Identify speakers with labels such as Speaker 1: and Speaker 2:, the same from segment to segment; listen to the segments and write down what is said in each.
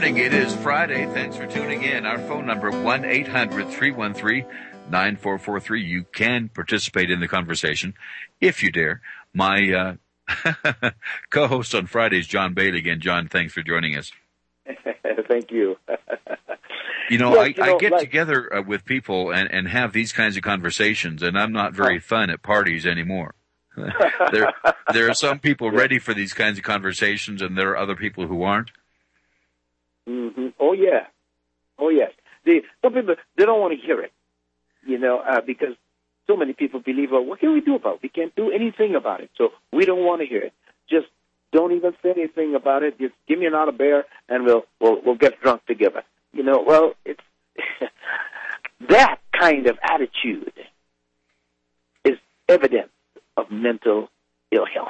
Speaker 1: morning. It is Friday. Thanks for tuning in. Our phone number, 1-800-313-9443. You can participate in the conversation if you dare. My co-host on Friday is John Bailey. Again, John, thanks for joining us.
Speaker 2: Thank you.
Speaker 1: I get together with people and have these kinds of conversations, and I'm not very fun at parties anymore. There are some people ready for these kinds of conversations, and there are other people who aren't.
Speaker 2: Mm-hmm. Oh, yes. Some people, they don't want to hear it, because so many people believe, well, what can we do about it? We can't do anything about it, so we don't want to hear it. Just don't even say anything about it. Just give me another beer, and we'll get drunk together. Well, it's that kind of attitude is evidence of mental ill health.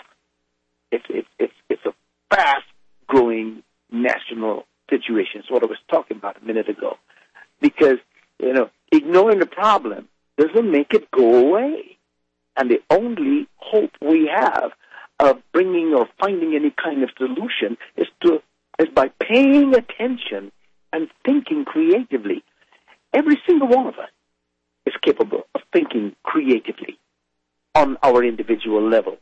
Speaker 2: It's a fast-growing national situation. It's what I was talking about a minute ago. Because, ignoring the problem doesn't make it go away. And the only hope we have of bringing or finding any kind of solution is by paying attention and thinking creatively. Every single one of us is capable of thinking creatively on our individual level.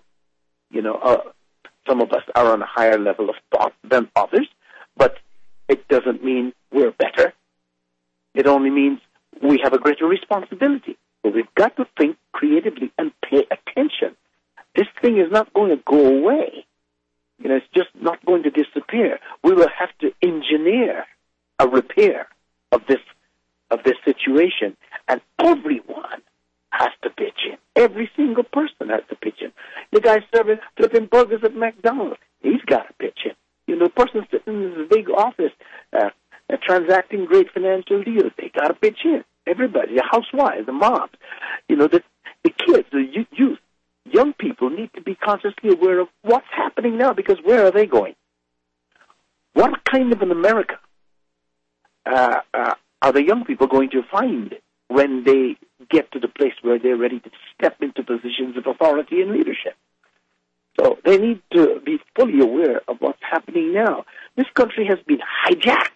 Speaker 2: Some of us are on a higher level of thought than others, but it doesn't mean we're better. It only means we have a greater responsibility. But we've got to think creatively and pay attention. This thing is not going to go away. It's just not going to disappear. We will have to engineer a repair of this situation, and everyone has to pitch in. Every single person has to pitch in. The guy flipping burgers at McDonald's, he's got to pitch in. The person sitting in this big office transacting great financial deals, they got to pitch in. Everybody, the housewives, the moms, the kids, the youth, young people need to be consciously aware of what's happening now, because where are they going? What kind of an America are the young people going to find when they get to the place where they're ready to step into positions of authority and leadership? So they need to be fully aware of what's happening now. This country has been hijacked.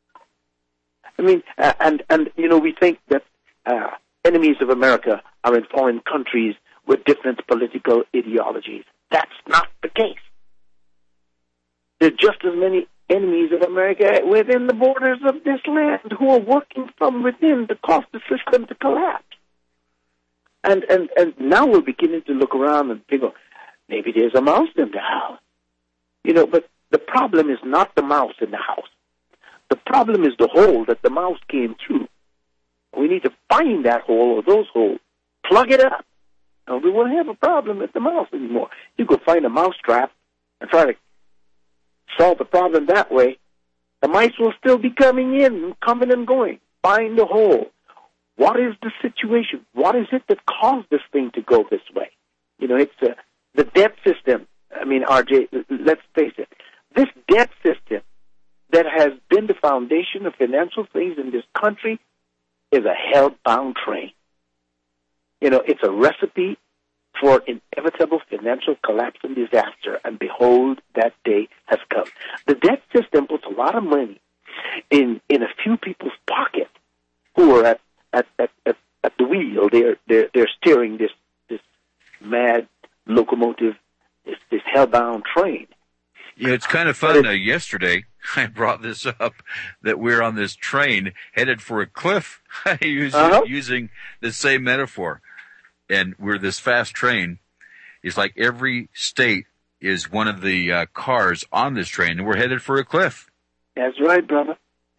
Speaker 2: We think that enemies of America are in foreign countries with different political ideologies. That's not the case. There are just as many enemies of America within the borders of this land who are working from within to cause the system to collapse. And now we're beginning to look around and think, maybe there's a mouse in the house. But the problem is not the mouse in the house. The problem is the hole that the mouse came through. We need to find that hole or those holes, plug it up, and we won't have a problem with the mouse anymore. You could find a mouse trap and try to solve the problem that way. The mice will still be coming and going. Find the hole. What is the situation? What is it that caused this thing to go this way? It's the debt system. RJ, let's face it. This debt system that has been the foundation of financial things in this country is a hell-bound train. It's a recipe for inevitable financial collapse and disaster, and behold, that day has come. The debt system puts a lot of money in a few people's pocket who are at the wheel. They're steering this mad locomotive, this hell-bound train.
Speaker 1: Yeah, it's kind of fun. Yesterday, I brought this up, that we're on this train headed for a cliff, using the same metaphor. And we're this fast train. It's like every state is one of the cars on this train, and we're headed for a cliff.
Speaker 2: That's right, brother.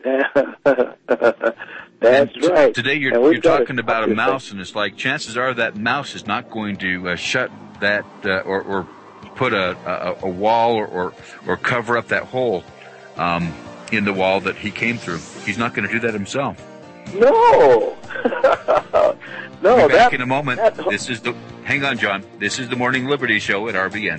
Speaker 2: That's right.
Speaker 1: Today you're talking about a mouse, and it's like chances are that mouse is not going to shut that or put a wall or cover up that hole in the wall that he came through. He's not going to do that himself.
Speaker 2: No. No.
Speaker 1: We'll be back in a moment. Hang on, John. This is the Morning Liberty Show at RBN.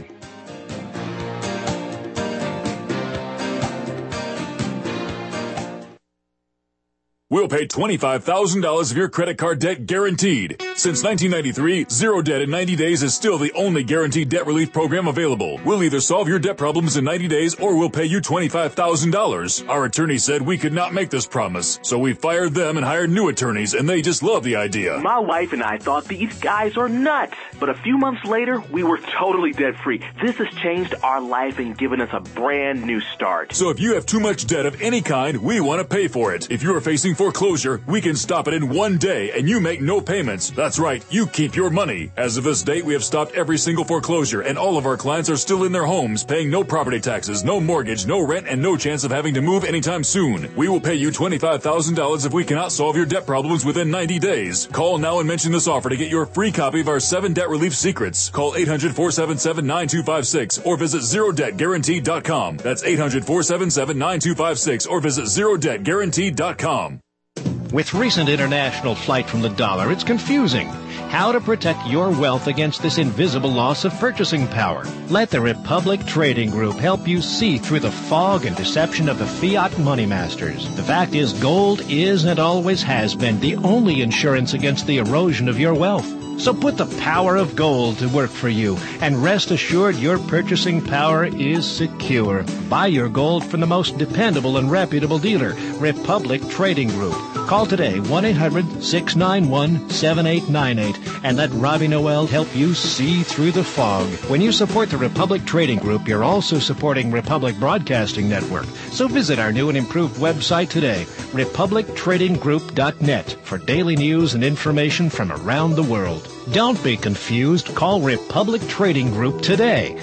Speaker 3: We'll pay $25,000 of your credit card debt guaranteed. Since 1993, Zero Debt in 90 days is still the only guaranteed debt relief program available. We'll either solve your debt problems in 90 days or we'll pay you $25,000. Our attorney said we could not make this promise, so we fired them and hired new attorneys, and they just love the idea.
Speaker 4: My wife and I thought these guys are nuts, but a few months later, we were totally debt-free. This has changed our life and given us a brand new start.
Speaker 3: So if you have too much debt of any kind, we want to pay for it. If you are facing foreclosure, we can stop it in one day, and you make no payments. That's right, you keep your money. As of this date, we have stopped every single foreclosure, and all of our clients are still in their homes, paying no property taxes, no mortgage, no rent, and no chance of having to move anytime soon. We will pay you $25,000 if we cannot solve your debt problems within 90 days. Call now and mention this offer to get your free copy of our 7 debt relief secrets. Call 800-477-9256 or visit ZeroDebtGuaranteed.com. That's 800-477-9256 or visit ZeroDebtGuaranteed.com.
Speaker 5: With recent international flight from the dollar, it's confusing. How to protect your wealth against this invisible loss of purchasing power. Let the Republic Trading Group help you see through the fog and deception of the fiat money masters. The fact is, gold is and always has been the only insurance against the erosion of your wealth. So put the power of gold to work for you, and rest assured your purchasing power is secure. Buy your gold from the most dependable and reputable dealer, Republic Trading Group. Call today, 1-800-691-7898, and let Robbie Noel help you see through the fog. When you support the Republic Trading Group, you're also supporting Republic Broadcasting Network. So visit our new and improved website today, republictradinggroup.net, for daily news and information from around the world. Don't be confused. Call Republic Trading Group today,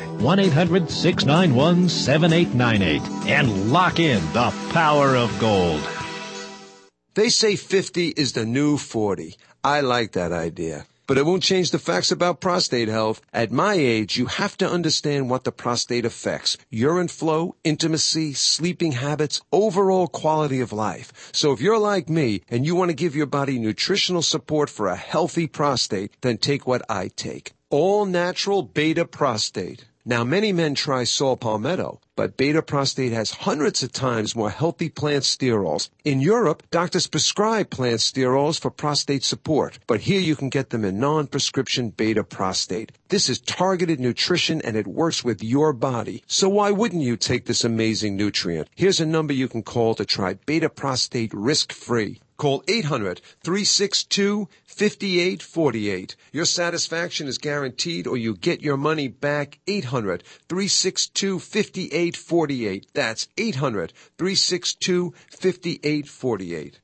Speaker 5: 1-800-691-7898, and lock in the power of gold.
Speaker 6: They say 50 is the new 40. I like that idea. But it won't change the facts about prostate health. At my age, you have to understand what the prostate affects. Urine flow, intimacy, sleeping habits, overall quality of life. So if you're like me and you want to give your body nutritional support for a healthy prostate, then take what I take. All natural beta prostate. Now, many men try saw palmetto, but beta prostate has hundreds of times more healthy plant sterols. In Europe, doctors prescribe plant sterols for prostate support, but here you can get them in non-prescription beta prostate. This is targeted nutrition, and it works with your body. So why wouldn't you take this amazing nutrient? Here's a number you can call to try beta prostate risk-free. Call 800-362-5848. Your satisfaction is guaranteed, or you get your money back. 800-362-5848. That's 800-362-5848.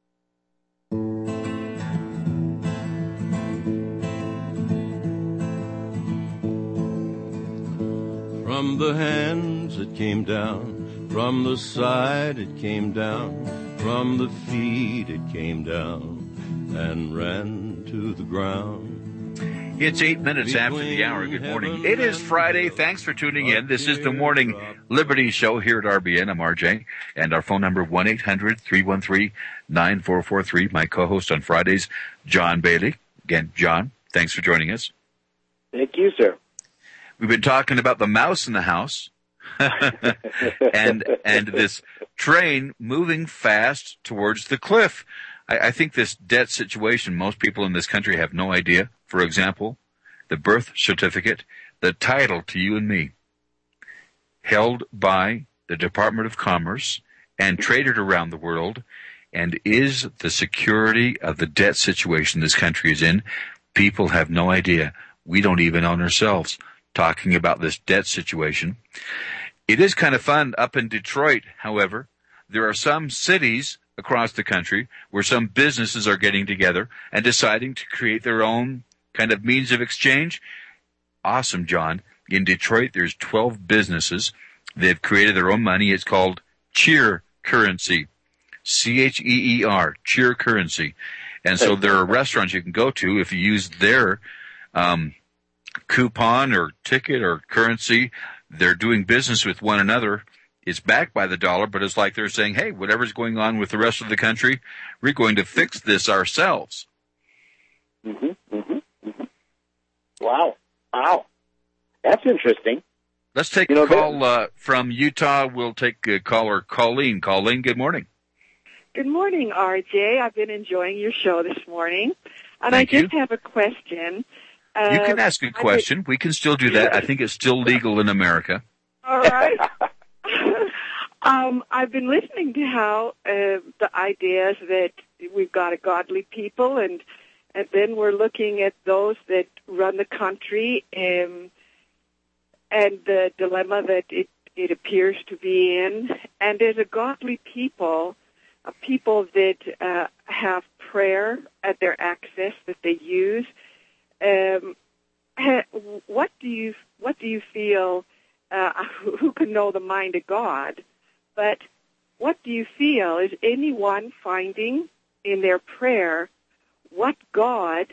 Speaker 7: From the hands it came down, from the side it came down, from the feet it came down and ran to the ground.
Speaker 1: It's 8 minutes after the hour. Good morning. It is Friday. Thanks for tuning in. This is the Morning Liberty Show here at RBN. I'm RJ, and our phone number 1-800-313-9443. My co-host on Fridays, John Bailey. Again, John, thanks for joining us.
Speaker 2: Thank you, sir.
Speaker 1: We've been talking about the mouse in the house. and this train moving fast towards the cliff. I think this debt situation, most people in this country have no idea. For example, the birth certificate, the title to you and me, held by the Department of Commerce and traded around the world, and is the security of the debt situation this country is in. People have no idea. We don't even own ourselves. Talking about this debt situation. It is kind of fun up in Detroit, however. There are some cities across the country where some businesses are getting together and deciding to create their own kind of means of exchange. Awesome, John. In Detroit, there's 12 businesses. They've created their own money. It's called Cheer Currency. C-H-E-E-R, Cheer Currency. And so there are restaurants you can go to if you use their coupon or ticket or currency. They're doing business with one another. It's backed by the dollar, but it's like they're saying, hey, whatever's going on with the rest of the country, we're going to fix this ourselves.
Speaker 2: Wow. That's interesting.
Speaker 1: Let's take a call from Utah. We'll take caller Colleen. Colleen, good morning.
Speaker 8: Good morning, RJ. I've been enjoying your show this morning. And I just have a question.
Speaker 1: You can ask a question. We can still do that. I think it's still legal in America.
Speaker 8: All right. I've been listening to how the ideas that we've got a godly people, and then we're looking at those that run the country, and the dilemma that it appears to be in. And as a godly people, a people that have prayer at their access that they use, what do you feel? Who can know the mind of God? But what do you feel? Is anyone finding in their prayer what God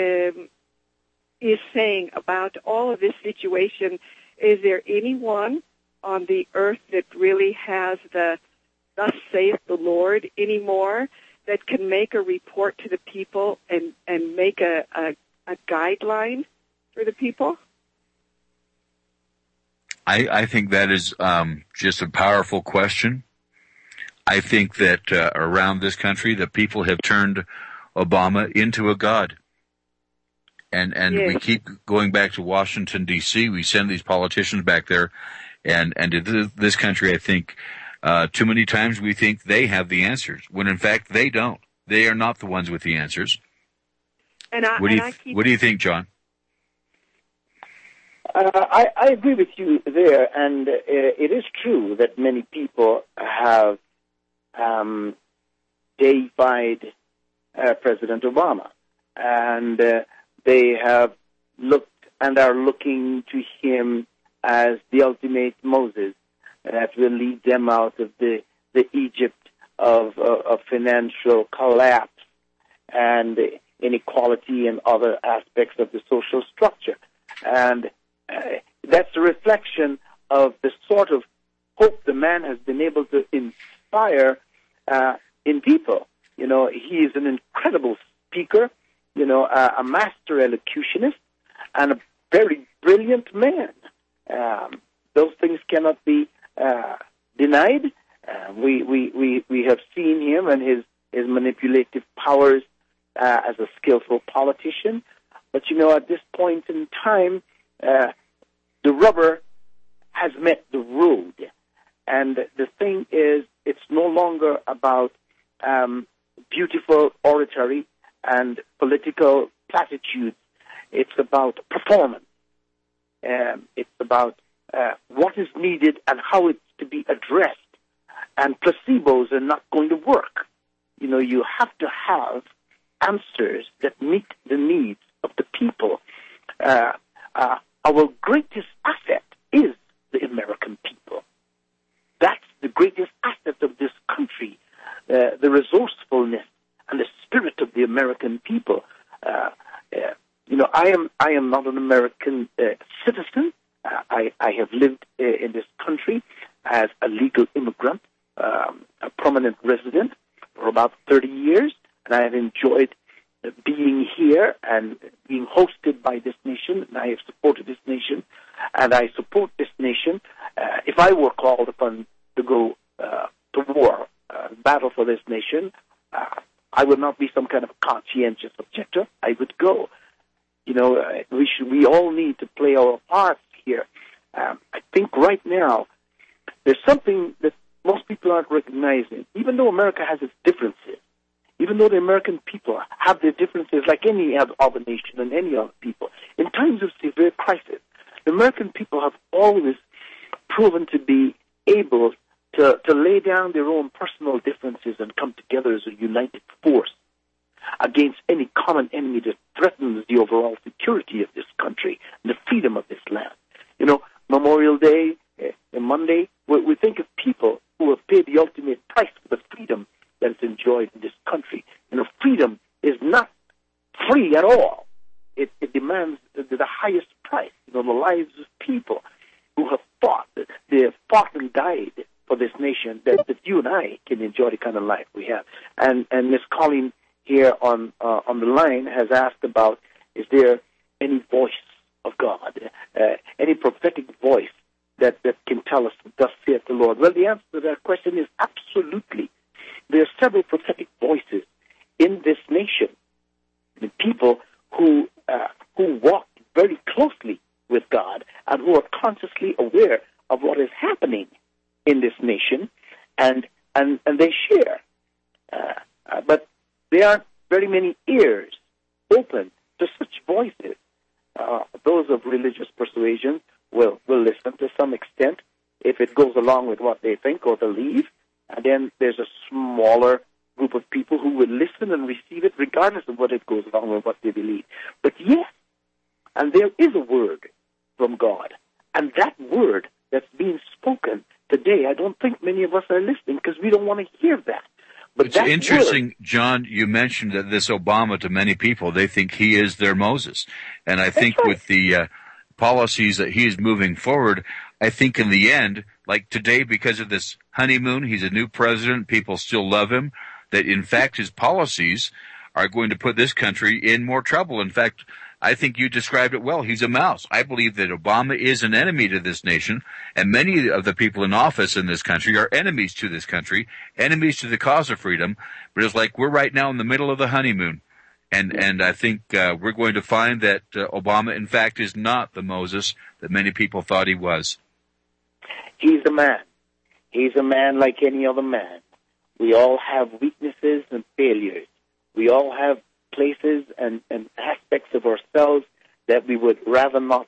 Speaker 8: is saying about all of this situation? Is there anyone on the earth that really has the "Thus saith the Lord" anymore, that can make a report to the people and make a guideline for the people?
Speaker 1: I think that is just a powerful question. I think that around this country, the people have turned Obama into a god. And yes. We keep going back to Washington, D.C. We send these politicians back there. And to this country, I think too many times we think they have the answers, when in fact they don't. They are not the ones with the answers. What do you think, John?
Speaker 2: I agree with you there, and it is true that many people have deified President Obama, and they have looked and are looking to him as the ultimate Moses that will lead them out of the Egypt of financial collapse and inequality and other aspects of the social structure. And that's a reflection of the sort of hope the man has been able to inspire in people. You know, he is an incredible speaker, you know, a master elocutionist, and a very brilliant man. Those things cannot be denied. We have seen him and his manipulative powers as a skillful politician. But, you know, at this point in time, the rubber has met the road. And the thing is, it's no longer about beautiful oratory and political platitudes. It's about performance. It's about what is needed and how it's to be addressed. And placebos are not going to work. You know, you have to have answers that meet the needs of the people. Our greatest asset is the American people. That's the greatest asset of this country, the resourcefulness and the spirit of the American people. You know, I am not an American citizen. I have lived in this country as a legal immigrant, a permanent resident for about 30 years, and I have enjoyed being here and being hosted by this nation, and I have supported this nation, and I support this nation. If I were called upon to go to war, battle for this nation, I would not be some kind of conscientious objector. I would go. You know, we all need to play our parts here. I think right now there's something that most people aren't recognizing. Even though America has its differences, even though the American people have their differences like any other nation and any other people, in times of severe crisis, the American people have always proven to be able to lay down their own personal differences and come together as a united force against any common enemy that threatens the overall security of this country and the freedom of this land. You know, Memorial Day and Monday, we think of people who have paid the ultimate price for the freedom that is enjoyed in this country. You know, freedom is not free at all. It demands the highest price. You know, the lives of people who have fought. They have fought and died for this nation that you and I can enjoy the kind of life we have. And Miss Colleen here on the line has asked about, is there any voice of God, any prophetic voice that can tell us, thus saith the Lord? Well, the answer to that question is absolutely. There are several prophetic voices in this nation. people who walk very closely with God and who are consciously aware of what is happening in this nation, and they share. But there aren't very many ears open to such voices. Those of religious persuasion will listen to some extent if it goes along with what they think or believe, and then there's a smaller group of people who will listen and receive it regardless of what it goes along with what they believe. But yes, and there is a word from God, and that word that's being spoken today, I don't think many of us are listening because we don't want to hear that. But
Speaker 1: it's interesting, John, you mentioned that this Obama, to many people, they think he is their Moses. And I think with the policies that he is moving forward, I think in the end, like today, because of this honeymoon, he's a new president, people still love him, that in fact his policies are going to put this country in more trouble. In fact, I think you described it well. He's a mouse. I believe that Obama is an enemy to this nation, and many of the people in office in this country are enemies to this country, enemies to the cause of freedom. But it's like we're right now in the middle of the honeymoon, and I think we're going to find that Obama, in fact, is not the Moses that many people thought he was.
Speaker 2: He's a man. He's a man like any other man. We all have weaknesses and failures. We all have places and aspects of ourselves that we would rather not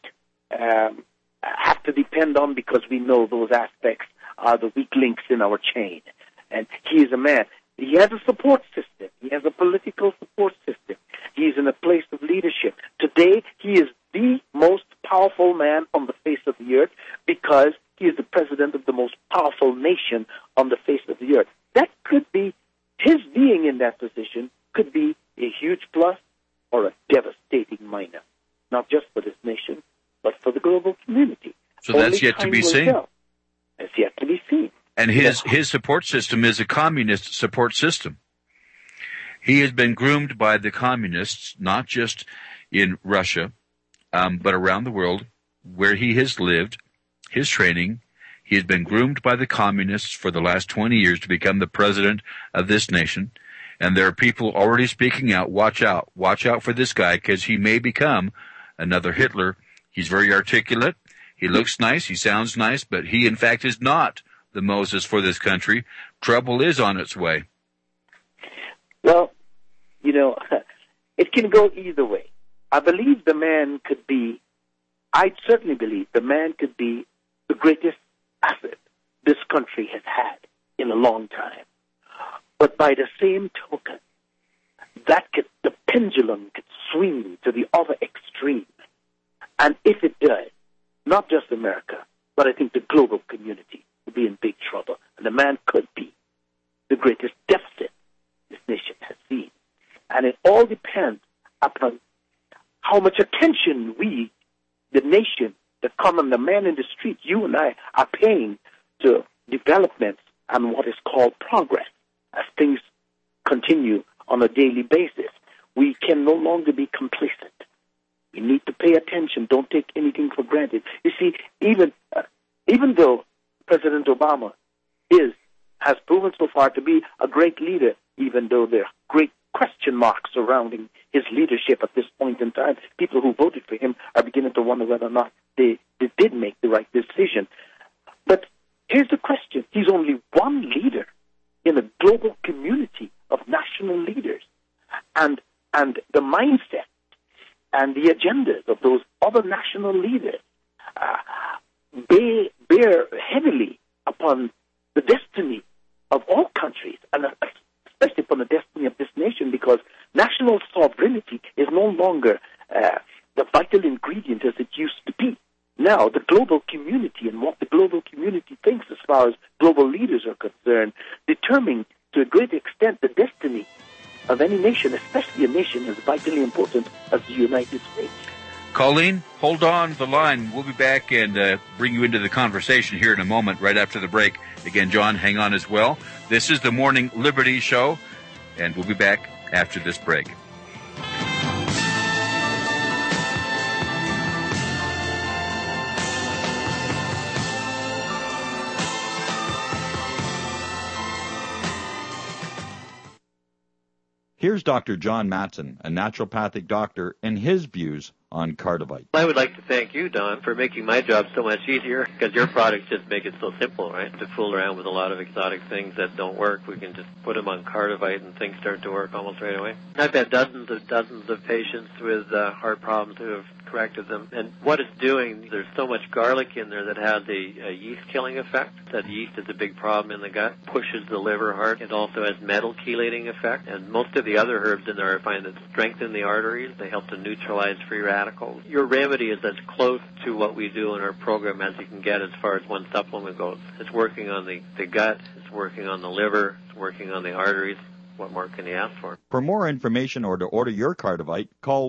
Speaker 2: have to depend on because we know those aspects are the weak links in our chain. And he is a man. He has a support system. He has a political support system. He's in a place of leadership. Today, he is the most powerful man on the face of the earth because he is the president of the most powerful nation on the face of the earth. That could be, his being in that position could be a huge plus or a devastating minus, not just for this nation, but for the global community.
Speaker 1: So that's yet to be seen.
Speaker 2: That's yet to be seen.
Speaker 1: And his support system is a communist support system. He has been groomed by the communists, not just in Russia, but around the world where he has lived, his training. He has been groomed by the communists for the last 20 years to become the president of this nation. And there are people already speaking out, watch out for this guy because he may become another Hitler. He's very articulate. He looks nice. He sounds nice, but he in fact is not the Moses for this country. Trouble is on its way.
Speaker 2: Well, it can go either way. I believe the man could be, I certainly believe the man could be the greatest asset this country has had in a long time. But by the same token, the pendulum could swing to the other extreme. And if it does, not just America, but I think the global community will be in big trouble. And the man could be the greatest deficit this nation has seen. And it all depends upon how much attention we, the nation, the common, the man in the street, you and I, are paying to developments and what is called progress. As things continue on a daily basis, we can no longer be complacent. We need to pay attention. Don't take anything for granted. You see, even though President Obama has proven so far to be a great leader, even though there are great question marks surrounding his leadership at this point in time, people who voted for him are beginning to wonder whether or not they did make the right decision. But here's the question. He's only one leader in a global community of national leaders. And the mindset and the agendas of those other national leaders bear heavily upon the destiny of all countries, and especially upon the destiny of this nation, because national sovereignty is no longer the vital ingredient as it used to be. Now, the global community and what the global community thinks as far as global leaders are concerned determine to a great extent the destiny of any nation, especially a nation as vitally important as the United States.
Speaker 1: Colleen, hold on the line. We'll be back and bring you into the conversation here in a moment right after the break. Again, John, hang on as well. This is the Morning Liberty Show, and we'll be back after this break.
Speaker 9: Here's Dr. John Matson, a naturopathic doctor, and his views on Cardivite.
Speaker 10: I would like to thank you, Don, for making my job so much easier, because your products just make it so simple, right? To fool around with a lot of exotic things that don't work, we can just put them on Cardivite and things start to work almost right away. I've had dozens of patients with heart problems who have corrected them. And what it's doing, there's so much garlic in there that has a yeast-killing effect. That yeast is a big problem in the gut, pushes the liver hard. It also has metal chelating effect. And most of the other herbs in there I find that strengthen the arteries. They help to neutralize free radicals. Your remedy is as close to what we do in our program as you can get as far as one supplement goes. It's working on the gut, it's working on the liver, it's working on the arteries. What more can you ask for?
Speaker 9: For more information or to order your Cardivite, call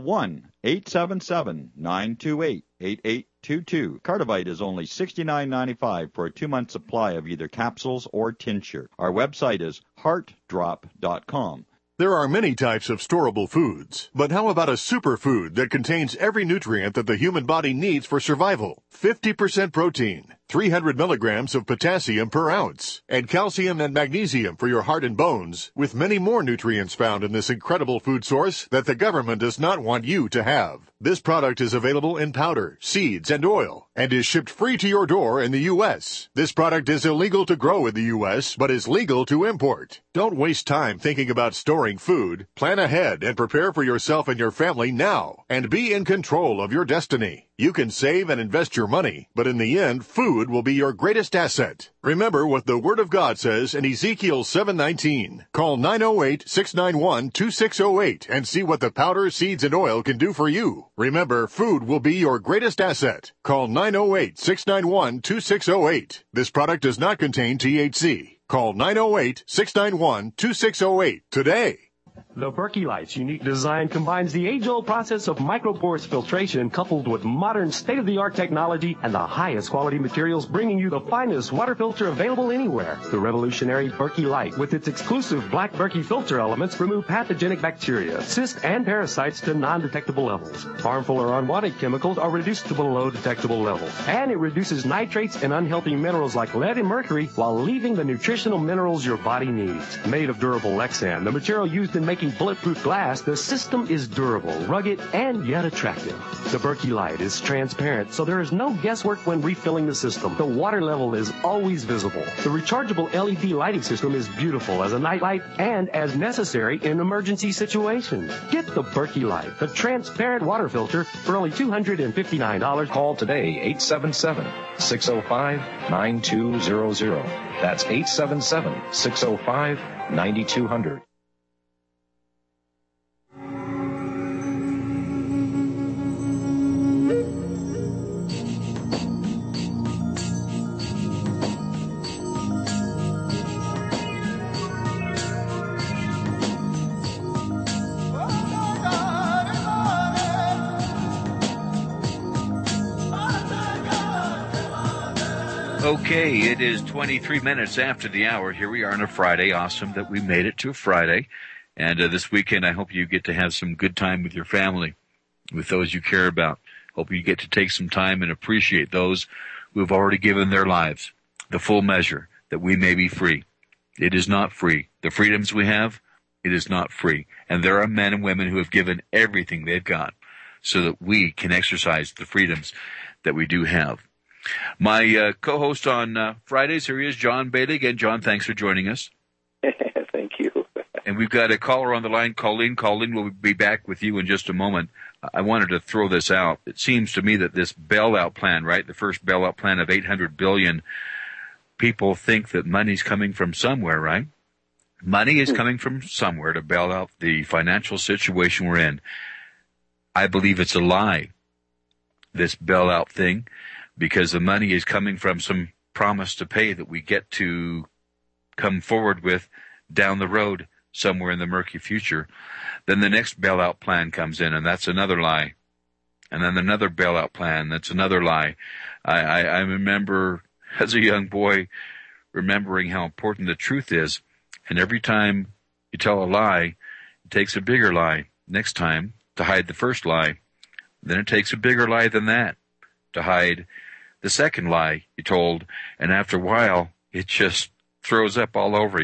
Speaker 9: 1-877-928-8822. Cardivite is only $69.95 for a 2-month supply of either capsules or tincture. Our website is heartdrop.com.
Speaker 11: There are many types of storable foods, but how about a superfood that contains every nutrient that the human body needs for survival? 50% protein, 300 milligrams of potassium per ounce, and calcium and magnesium for your heart and bones, with many more nutrients found in this incredible food source that the government does not want you to have. This product is available in powder, seeds, and oil, and is shipped free to your door in the U.S. This product is illegal to grow in the U.S., but is legal to import. Don't waste time thinking about storing food. Plan ahead and prepare for yourself and your family now, and be in control of your destiny. You can save and invest your money, but in the end, food will be your greatest asset. Remember what the Word of God says in Ezekiel 7:19. Call 908-691-2608 and see what the powder, seeds, and oil can do for you. Remember, food will be your greatest asset. Call 908-691-2608. This product does not contain THC. Call 908-691-2608 today.
Speaker 12: The Berkey Light's unique design combines the age-old process of micropores filtration coupled with modern state-of-the-art technology and the highest quality materials, bringing you the finest water filter available anywhere. The revolutionary Berkey Light, with its exclusive black Berkey filter elements, remove pathogenic bacteria, cysts, and parasites to non-detectable levels. Harmful or unwanted chemicals are reduced to below detectable levels. And it reduces nitrates and unhealthy minerals like lead and mercury while leaving the nutritional minerals your body needs. Made of durable Lexan, the material used in making bulletproof glass, the system is durable, rugged, and yet attractive. The Berkey Light is transparent, so there is no guesswork when refilling the system. The water level is always visible. The rechargeable LED lighting system is beautiful as a nightlight and as necessary in emergency situations. Get the Berkey Light, the transparent water filter, for only $259.
Speaker 13: Call today, 877-605-9200. That's 877-605-9200.
Speaker 1: Okay, it is 23 minutes after the hour. Here we are on a Friday. Awesome that we made it to a Friday. And this weekend, I hope you get to have some good time with your family, with those you care about. Hope you get to take some time and appreciate those who have already given their lives the full measure, that we may be free. It is not free. The freedoms we have, it is not free. And there are men and women who have given everything they've got so that we can exercise the freedoms that we do have. My co-host on Fridays, here he is, John Bailey. Again, John, thanks for joining us.
Speaker 2: Thank you.
Speaker 1: And we've got a caller on the line, Colleen. Colleen, we'll be back with you in just a moment. I wanted to throw this out. It seems to me that this bailout plan, right, the first bailout plan of $800 billion, people think that money's coming from somewhere, right? Money is coming from somewhere to bail out the financial situation we're in. I believe it's a lie, this bailout thing, because the money is coming from some promise to pay that we get to come forward with down the road somewhere in the murky future. Then the next bailout plan comes in, and that's another lie. And then another bailout plan, that's another lie. I remember as a young boy remembering how important the truth is, and every time you tell a lie, it takes a bigger lie next time to hide the first lie. Then it takes a bigger lie than that to hide the second lie you told, and after a while, it just throws up all over you.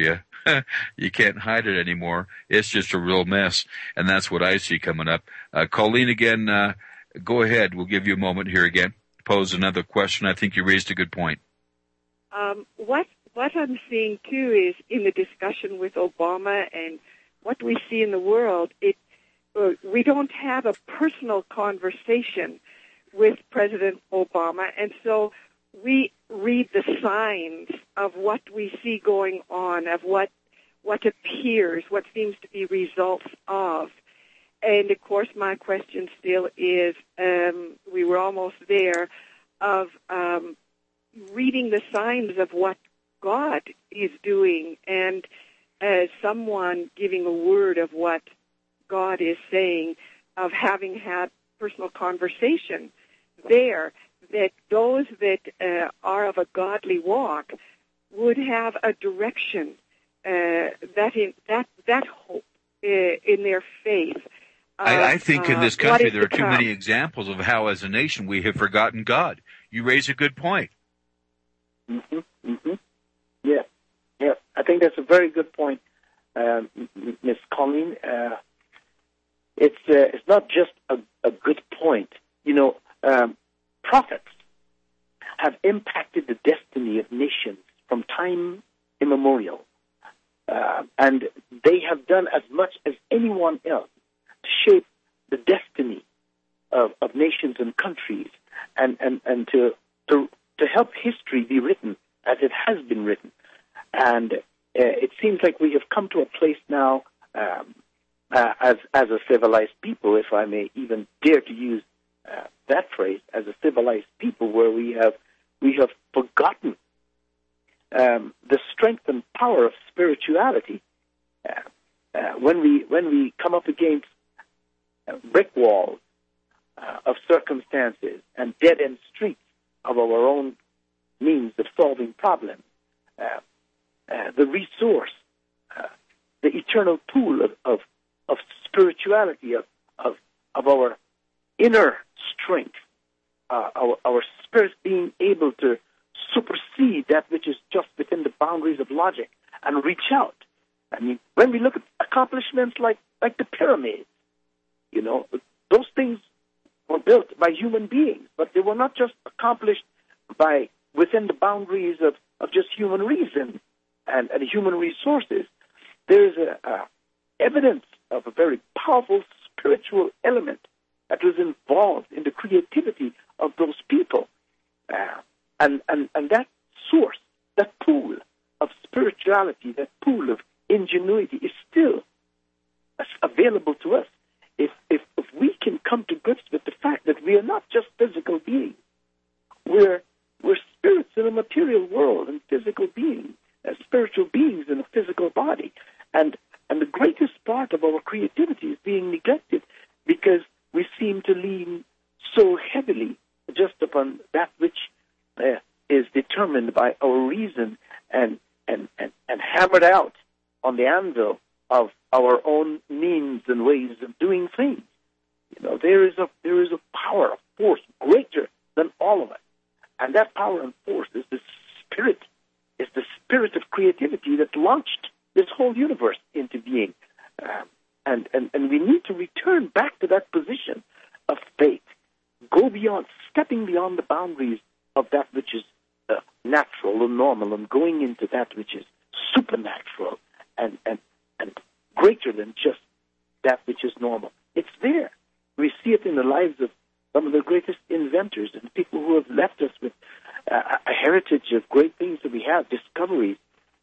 Speaker 1: You can't hide it anymore. It's just a real mess, and that's what I see coming up. Colleen, again, go ahead. We'll give you a moment here again. Pose another question. I think you raised a good point.
Speaker 8: What I'm seeing, too, is in the discussion with Obama and what we see in the world, we don't have a personal conversation with President Obama, and so we read the signs of what we see going on, of what appears, what seems to be results of. And, of course, my question still is, we were almost there, of reading the signs of what God is doing, and someone giving a word of what God is saying, of having had personal conversation there, that those that are of a godly walk would have a direction, that hope in their faith.
Speaker 1: I think in this country there are too many examples of how, as a nation, we have forgotten God. You raise a good point.
Speaker 2: Yeah. I think that's a very good point, Ms. Colleen. It's not just a good point. Prophets have impacted the destiny of nations from time immemorial, and they have done as much as anyone else to shape the destiny of nations and countries, and to help history be written as it has been written. And it seems like we have come to a place now, as a civilized people, if I may even dare to use that phrase, as a civilized people, where we have forgotten the strength and power of spirituality. When we come up against brick walls of circumstances and dead-end streets of our own means of solving problems, the resource, the eternal pool of spirituality, of our inner strength, our spirit being able to supersede that which is just within the boundaries of logic and reach out. I mean, when we look at accomplishments like the pyramids, those things were built by human beings, but they were not just accomplished within the boundaries of just human reason and human resources. There is evidence of a very powerful spiritual element that was involved in the creativity of those people. And that source, that pool of spirituality, that pool of ingenuity is still available to us if we can come to grips with the fact that we are not just physical beings. We're spirits in a material world and physical beings, spiritual beings in a physical body. And the greatest part of our creativity is being neglected because we seem to lean so heavily just upon that which is determined by our reason and hammered out on the anvil of our own means and ways of doing things. There is a power, a force greater than all of us, and that power and force is the spirit of creativity that launched this whole universe into being. And we need to return back to that position of faith, stepping beyond the boundaries of that which is natural and normal, and going into that which is supernatural and greater than just that which is normal. It's there. We see it in the lives of some of the greatest inventors and people who have left us with a heritage of great things that we have, discoveries.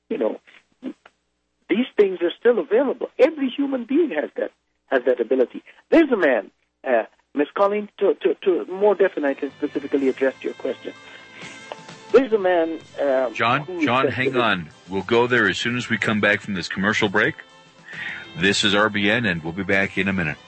Speaker 2: These things are still available. Every human being has that ability. There's a man, Ms. Colleen, to more definite and specifically address your question. There's a man...
Speaker 1: John, hang on. We'll go there as soon as we come back from this commercial break. This is RBN, and we'll be back in a minute.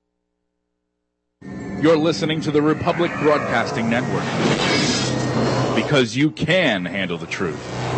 Speaker 14: You're listening to the Republic Broadcasting Network. because you can handle the truth.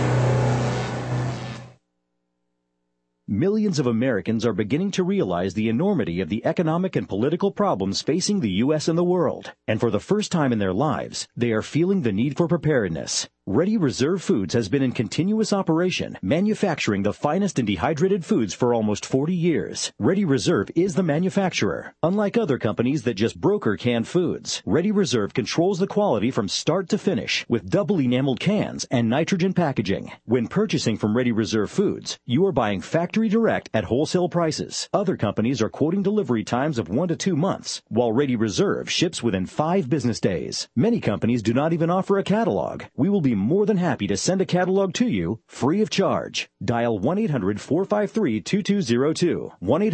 Speaker 15: Millions of Americans are beginning to realize the enormity of the economic and political problems facing the U.S. and the world. And for the first time in their lives, they are feeling the need for preparedness. Ready Reserve Foods has been in continuous operation, manufacturing the finest and dehydrated foods for almost 40 years. Ready Reserve is the manufacturer. Unlike other companies that just broker canned foods, Ready Reserve controls the quality from start to finish with double enameled cans and nitrogen packaging. When purchasing from Ready Reserve Foods, you are buying factory direct at wholesale prices. Other companies are quoting delivery times of 1 to 2 months, while Ready Reserve ships within 5 business days. Many companies do not even offer a catalog. We will be more than happy to send a catalog to you free of charge. Dial 1-800-453-2202,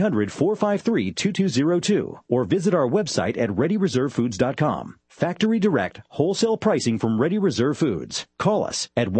Speaker 15: 1-800-453-2202, or visit our website at ReadyReserveFoods.com. Factory direct, wholesale pricing from Ready Reserve Foods. Call us at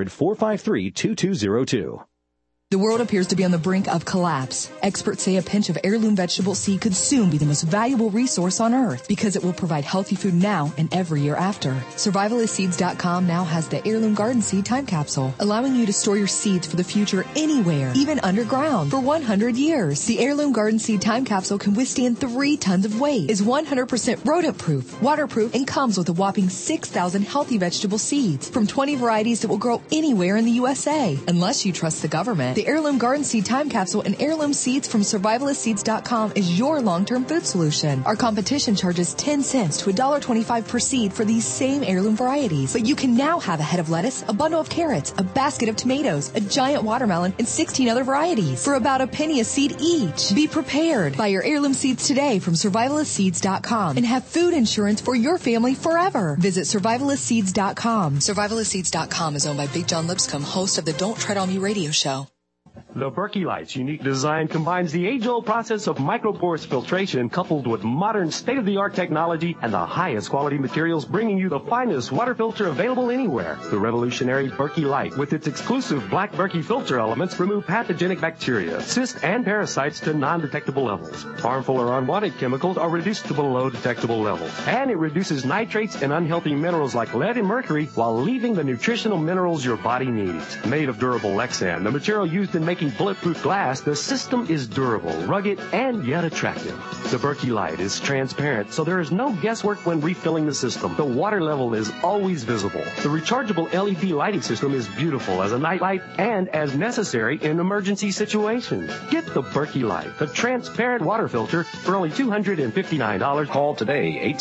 Speaker 15: 1-800-453-2202.
Speaker 16: The world appears to be on the brink of collapse. Experts say a pinch of heirloom vegetable seed could soon be the most valuable resource on Earth because it will provide healthy food now and every year after. Survivalistseeds.com now has the Heirloom Garden Seed Time Capsule, allowing you to store your seeds for the future anywhere, even underground, for 100 years. The Heirloom Garden Seed Time Capsule can withstand 3 tons of weight, is 100% rodent-proof, waterproof, and comes with a whopping 6,000 healthy vegetable seeds from 20 varieties that will grow anywhere in the USA. Unless you trust the government, the Heirloom Garden Seed Time Capsule and heirloom seeds from Survivalistseeds.com is your long-term food solution. Our competition charges 10 cents to $1.25 per seed for these same heirloom varieties. But you can now have a head of lettuce, a bundle of carrots, a basket of tomatoes, a giant watermelon, and 16 other varieties for about a penny a seed each. Be prepared. Buy your heirloom seeds today from Survivalistseeds.com and have food insurance for your family forever. Visit Survivalistseeds.com. Survivalistseeds.com is owned by Big John Lipscomb, host of the Don't Tread on Me radio show.
Speaker 12: The Berkey Light's unique design combines the age-old process of microporous filtration coupled with modern state-of-the-art technology and the highest quality materials, bringing you the finest water filter available anywhere. The revolutionary Berkey Light, with its exclusive black Berkey filter elements, remove pathogenic bacteria, cysts, and parasites to non-detectable levels. Harmful or unwanted chemicals are reduced to below detectable levels. And it reduces nitrates and unhealthy minerals like lead and mercury while leaving the nutritional minerals your body needs. Made of durable Lexan, the material used in making bulletproof glass, the system is durable, rugged, and yet attractive. The Berkey Light is transparent, so there is no guesswork when refilling the system. The water level is always visible. The rechargeable LED lighting system is beautiful as a night light and as necessary in emergency situations. Get the Berkey Light, the transparent water filter, for only $259.
Speaker 13: Call today,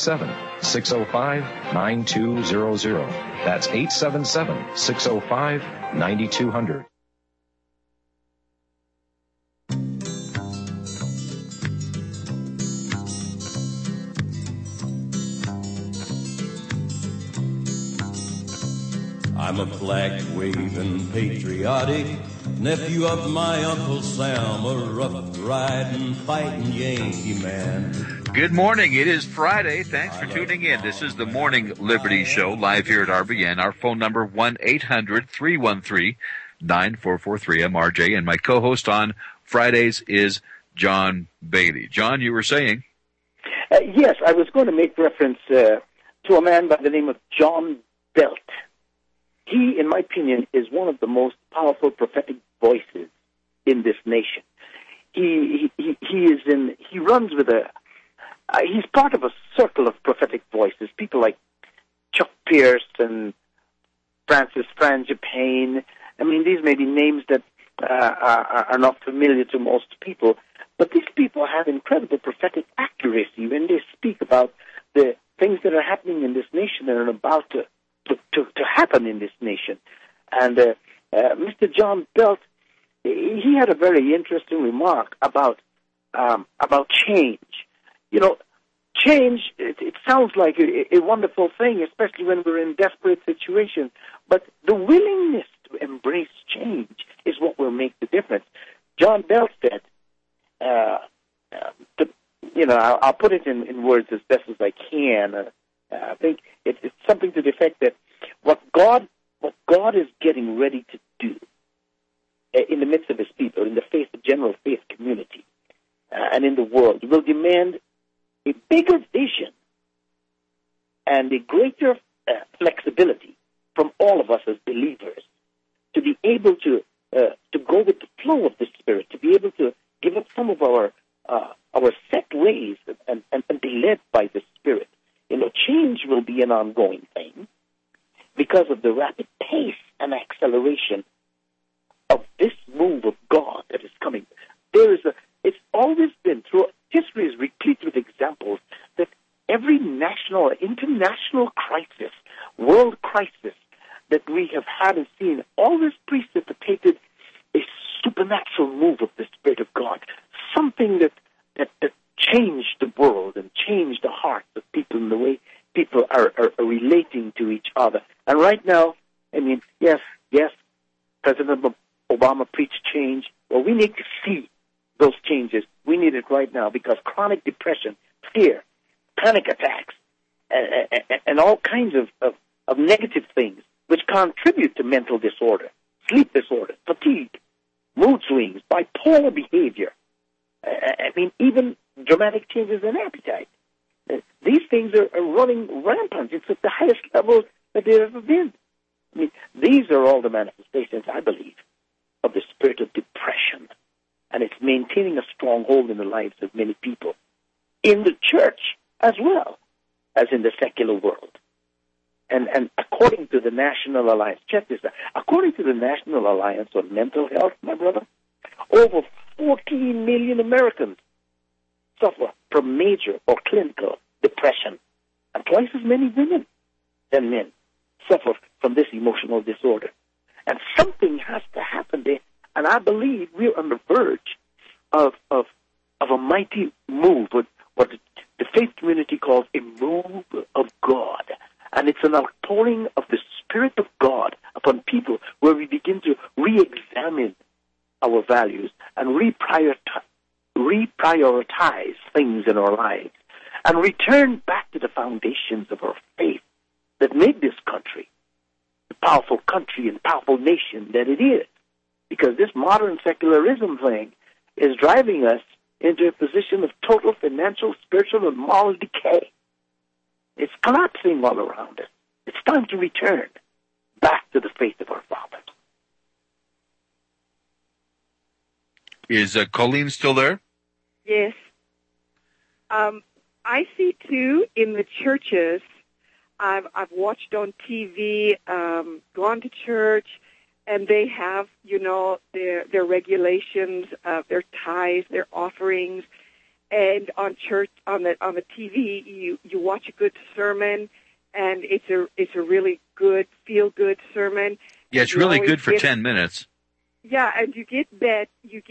Speaker 13: 877-605-9200. That's 877-605-9200.
Speaker 7: I'm a flag-waving, patriotic nephew of my Uncle Sam, a rough-riding, fighting Yankee man.
Speaker 1: Good morning. It is Friday. Thanks for tuning in. This is the Morning Liberty Show, live here at RBN. Our phone number, 1-800-313-9443. I'm RJ, and my co-host on Fridays is John Bailey. John, you were saying?
Speaker 2: Yes, I was going to make reference to a man by the name of John Belt. He, in my opinion, is one of the most powerful prophetic voices in this nation. He runs with he's part of a circle of prophetic voices. People like Chuck Pierce and Francis Frangipane. I mean, these may be names that are not familiar to most people, but these people have incredible prophetic accuracy when they speak about the things that are happening in this nation and are about to happen in this nation. And Mr. John Belt, he had a very interesting remark about change. You know, change, it sounds like a wonderful thing, especially when we're in desperate situations. But the willingness to embrace change is what will make the difference. John Belt said, I'll put it in words as best as I can. I think it's something to the effect that what God is getting ready to do in the midst of His people, in the general faith community, and in the world, will demand a bigger vision and a greater flexibility from all of us as believers to be able to go with the flow of the Spirit, to be able to give up some of our set ways and be led by the Spirit. Change will be an ongoing thing because of the rapid pace and acceleration of this move of God that is coming. It's always been, through history is replete with examples that every national, international crisis, world crisis that we have had and seen, always precipitated a supernatural move of the Spirit of God, something that changed the world and changed the hearts of people in the way people are relating to each other. And right now, yes, President Obama preached change. Well, we need to see those changes. We need it right now because chronic depression, fear, panic attacks, and all kinds of negative things which contribute to mental disorder, sleep disorder, fatigue, mood swings, bipolar behavior, even dramatic changes in appetite. These things are running rampant. It's at the highest level that they've ever been. These are all the manifestations, I believe, of the spirit of depression. And it's maintaining a stronghold in the lives of many people, in the church as well as in the secular world. And according to the National Alliance, check this out, according to the National Alliance on Mental Health, my brother, over 14 million Americans suffer from major or clinical depression, and twice as many women than men suffer from this emotional disorder. And something has to happen there, and I believe we're on the verge of a mighty move, what the faith community calls a move of God. And it's an outpouring of the Spirit of God upon people where we begin to re-examine our values and reprioritize things in our lives and return back to the foundations of our faith that made this country the powerful country and powerful nation that it is. Because this modern secularism thing is driving us into a position of total financial, spiritual, and moral decay. It's collapsing all around us. It's time to return back to the faith of our fathers.
Speaker 1: Is Colleen still there?
Speaker 8: Yes. I see, too, in the churches, I've watched on TV, gone to church, and they have, their regulations, their tithes, their offerings, and on church, on the TV, you watch a good sermon, and it's a really good, feel-good sermon.
Speaker 1: Yeah, it's really good for 10 minutes.
Speaker 8: Yeah, and you get that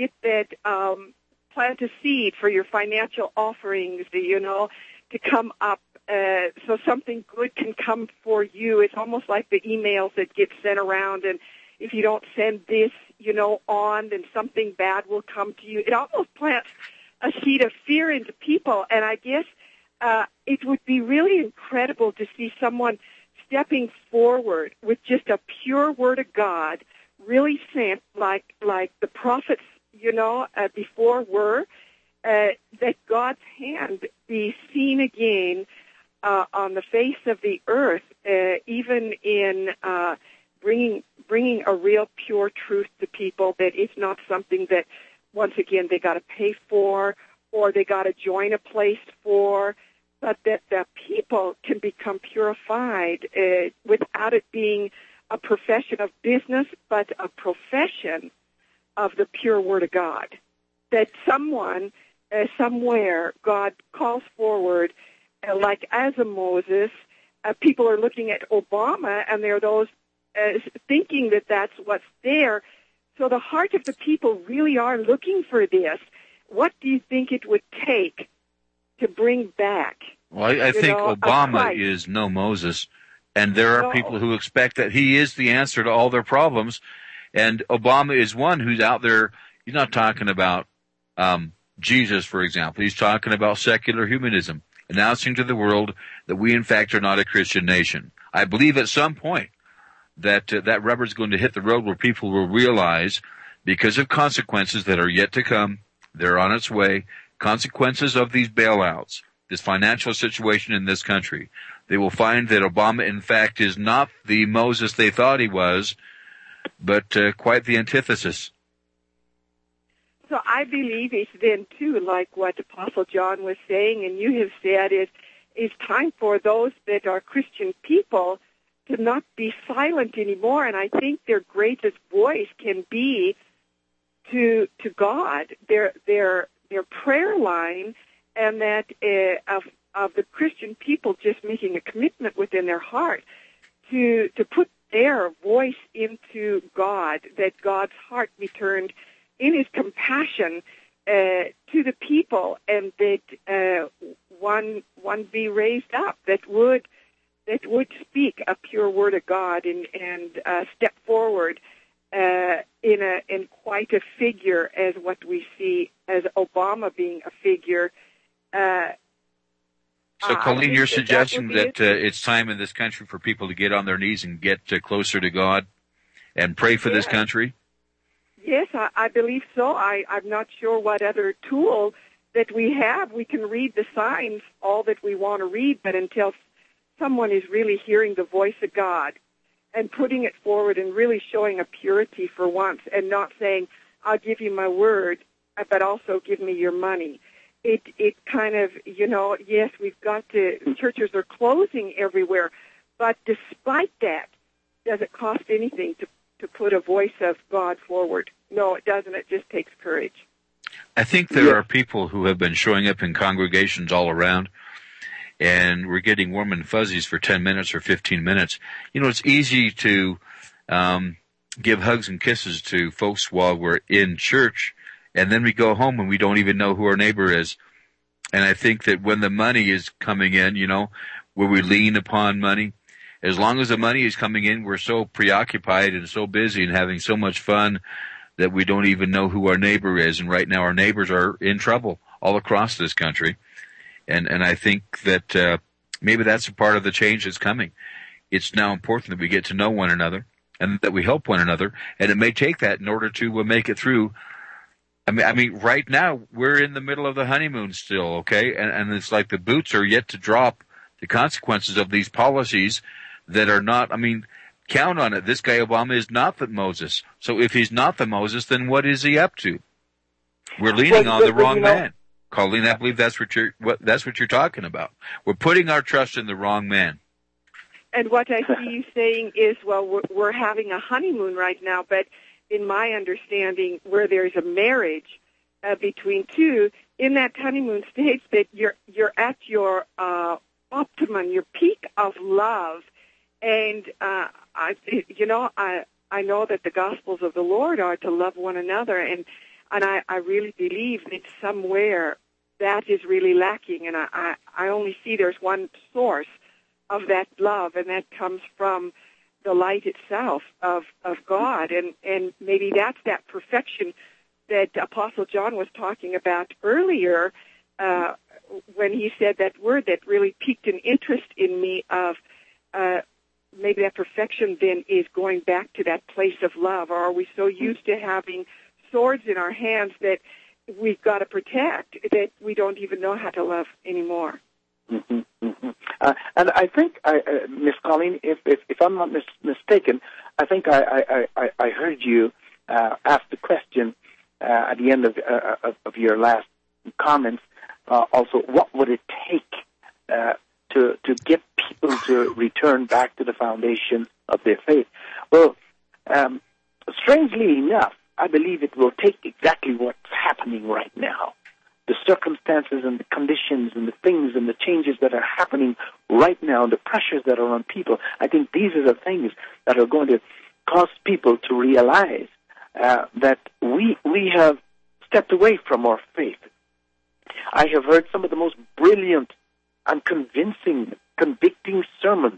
Speaker 8: plant a seed for your financial offerings, to come up, so something good can come for you. It's almost like the emails that get sent around, and if you don't send this, on, then something bad will come to you. It almost plants a seed of fear into people, and I guess it would be really incredible to see someone stepping forward with just a pure word of God, really sent like the prophets, before were, that God's hand be seen again on the face of the earth, even in bringing a real pure truth to people, that it's not something that, once again, they got to pay for or they got to join a place for, but that the people can become purified without it being a profession of business, but a profession of the pure Word of God. That someone, somewhere, God calls forward, like as a Moses, people are looking at Obama, and there are those thinking that that's what's there. So the heart of the people really are looking for this. What do you think it would take to bring back?
Speaker 1: Well, I think Obama is no Moses, and there are people who expect that he is the answer to all their problems. And Obama is one who's out there. He's not talking about Jesus, for example. He's talking about secular humanism, announcing to the world that we, in fact, are not a Christian nation. I believe at some point that that rubber's going to hit the road where people will realize, because of consequences that are yet to come, they're on its way, consequences of these bailouts, this financial situation in this country, they will find that Obama, in fact, is not the Moses they thought he was, but quite the antithesis.
Speaker 8: So I believe it's then, too, like what Apostle John was saying, and you have said, it's time for those that are Christian people to not be silent anymore. And I think their greatest voice can be to God, their prayer line, and that of the Christian people just making a commitment within their heart to put their voice into God, that God's heart be turned in His compassion to the people, and that one be raised up that would speak a pure word of God and step forward in quite a figure as what we see as Obama being a figure.
Speaker 1: So, Colleen, you're suggesting that it's time in this country for people to get on their knees and get closer to God and pray for this country?
Speaker 8: Yes, I believe so. I'm not sure what other tool that we have. We can read the signs, all that we want to read, but until someone is really hearing the voice of God and putting it forward and really showing a purity for once and not saying, I'll give you my word, but also give me your money. It kind of, yes, we've got to, churches are closing everywhere, but despite that, does it cost anything to put a voice of God forward? No, it doesn't. It just takes courage.
Speaker 1: I think there are people who have been showing up in congregations all around, and we're getting warm and fuzzies for 10 minutes or 15 minutes. It's easy to give hugs and kisses to folks while we're in church, and then we go home and we don't even know who our neighbor is. And I think that when the money is coming in, where we lean upon money, as long as the money is coming in, we're so preoccupied and so busy and having so much fun that we don't even know who our neighbor is. And right now our neighbors are in trouble all across this country. And I think that maybe that's a part of the change that's coming. It's now important that we get to know one another and that we help one another. And it may take that in order to make it through. I mean, right now we're in the middle of the honeymoon still, okay? And it's like the boots are yet to drop the consequences of these policies that are not, count on it. This guy Obama is not the Moses. So if he's not the Moses, then what is he up to? We're leaning on the wrong man. Colleen, I believe that's what you're talking about. We're putting our trust in the wrong man.
Speaker 8: And what I see you saying is, well, we're having a honeymoon right now, but in my understanding, where there's a marriage between two, in that honeymoon stage, that you're at your optimum, your peak of love. And I know that the Gospels of the Lord are to love one another, and I really believe that somewhere that is really lacking, and I only see there's one source of that love, and that comes from the light itself of God, and maybe that's that perfection that Apostle John was talking about earlier when he said that word that really piqued an interest in me of maybe that perfection then is going back to that place of love, or are we so used to having swords in our hands that we've got to protect that we don't even know how to love anymore?
Speaker 2: Mm-hmm, mm-hmm. And I think, Miss Colleen, if I'm not mistaken, I think I heard you ask the question at the end of your last comments. Also, what would it take to get people to return back to the foundation of their faith? Well, strangely enough, I believe it will take exactly what's happening right now. The circumstances and the conditions and the things and the changes that are happening right now, the pressures that are on people, I think these are the things that are going to cause people to realize that we have stepped away from our faith. I have heard some of the most brilliant and convicting sermons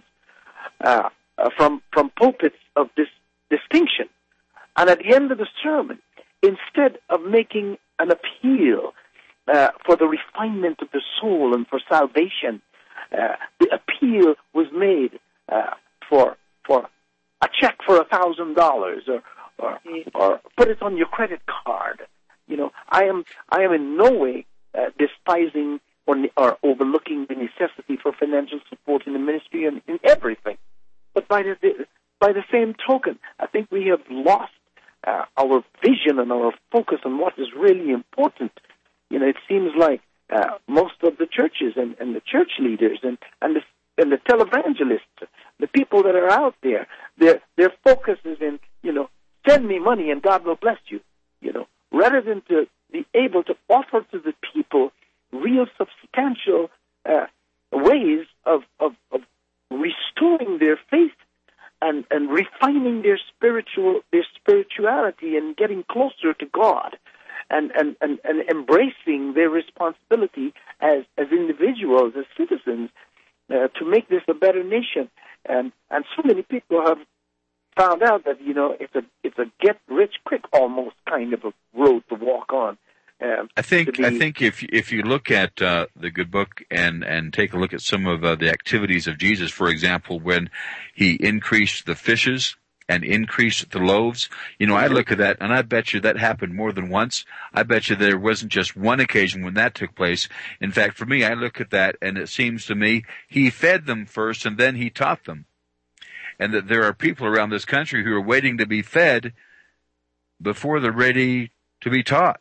Speaker 2: from pulpits of this distinction. And at the end of the sermon, instead of making an appeal for the refinement of the soul and for salvation, the appeal was made for a check for $1,000 or put it on your credit card. I am in no way despising or overlooking the necessity for financial support in the ministry and in everything. But by the same token, I think we have lost our vision and our focus on what is really important. You know, it seems like most of the churches and the church leaders and the televangelists, the people that are out there, their focus is in, you know, send me money and God will bless you, you know, rather than to be able to offer to the people real substantial ways of restoring their faith and refining their spirituality and getting closer to God and embracing their responsibility as individuals, as citizens, to make this a better nation. And so many people have found out that, you know, it's a get rich quick almost kind of a road to walk on.
Speaker 1: I think if you look at the good book and take a look at some of the activities of Jesus, for example, when he increased the fishes and increased the loaves, you know, I look at that and I bet you that happened more than once. I bet you there wasn't just one occasion when that took place. In fact, for me, I look at that and it seems to me he fed them first and then he taught them. And that there are people around this country who are waiting to be fed before they're ready to be taught.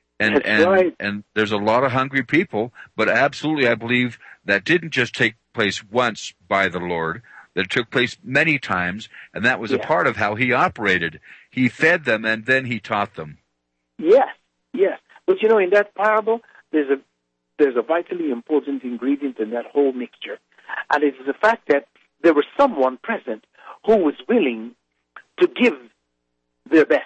Speaker 1: And there's a lot of hungry people, but absolutely I believe that didn't just take place once by the Lord, that it took place many times, and that was a part of how he operated. He fed them and then he taught them.
Speaker 2: Yes. But you know, in that parable, there's a vitally important ingredient in that whole mixture, and it is the fact that there was someone present who was willing to give their best,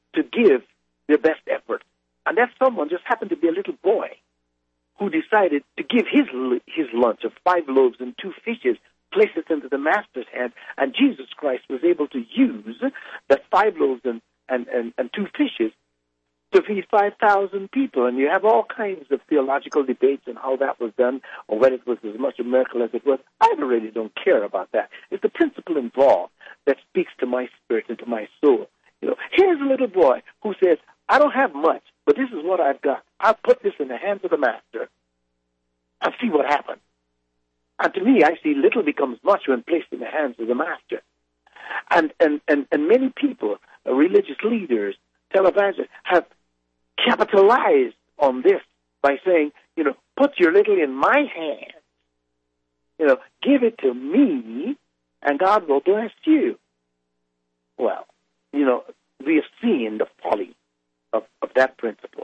Speaker 2: effort. And that someone just happened to be a little boy who decided to give his lunch of 5 loaves and 2 fishes, place it into the master's hand, and Jesus Christ was able to use that 5 loaves and 2 fishes to feed 5,000 people. And you have all kinds of theological debates on how that was done, or whether it was as much a miracle as it was. I really don't care about that. It's the principle involved that speaks to my spirit and to my soul. You know, here's a little boy who says, I don't have much, but this is what I've got. I'll put this in the hands of the master and see what happens. And to me, I see little becomes much when placed in the hands of the master. And many people, religious leaders, televangelists, have capitalized on this by saying, you know, put your little in my hands. You know, give it to me, and God will bless you. Well, you know, we have seen the folly of that principle.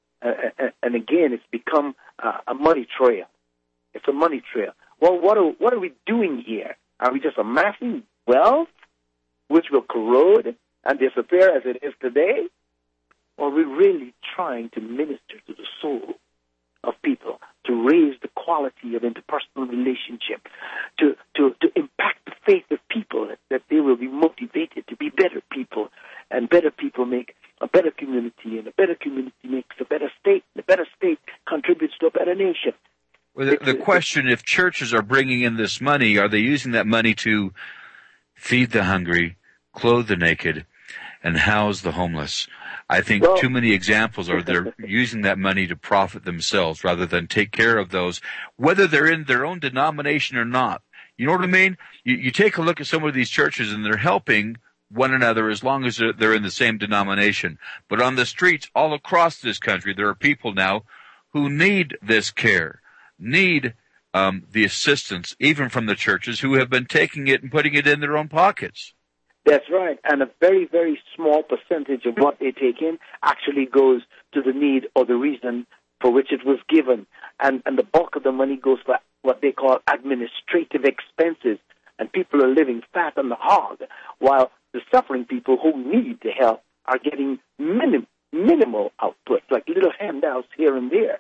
Speaker 2: And again, it's become a money trail. It's a money trail. Well, what are we doing here? Are we just amassing wealth, which will corrode and disappear as it is today? Or are we really trying to minister to the soul of people, to raise the quality of interpersonal relationship, to impact the faith of people, that they will be motivated to be better people, and better people make a better community, and a better community makes a better state, and a better state contributes to a better nation.
Speaker 1: Well, the question, if churches are bringing in this money, are they using that money to feed the hungry, clothe the naked, and house the homeless? I think too many examples are they're using that money to profit themselves rather than take care of those, whether they're in their own denomination or not. You know what I mean? You take a look at some of these churches and they're helping one another as long as they're in the same denomination. But on the streets all across this country, there are people now who need this care, need the assistance, even from the churches, who have been taking it and putting it in their own pockets.
Speaker 2: That's right. And a very, very small percentage of what they take in actually goes to the need or the reason for which it was given. And the bulk of the money goes for what they call administrative expenses. And people are living fat on the hog, while the suffering people who need the help are getting minimal output, like little handouts here and there.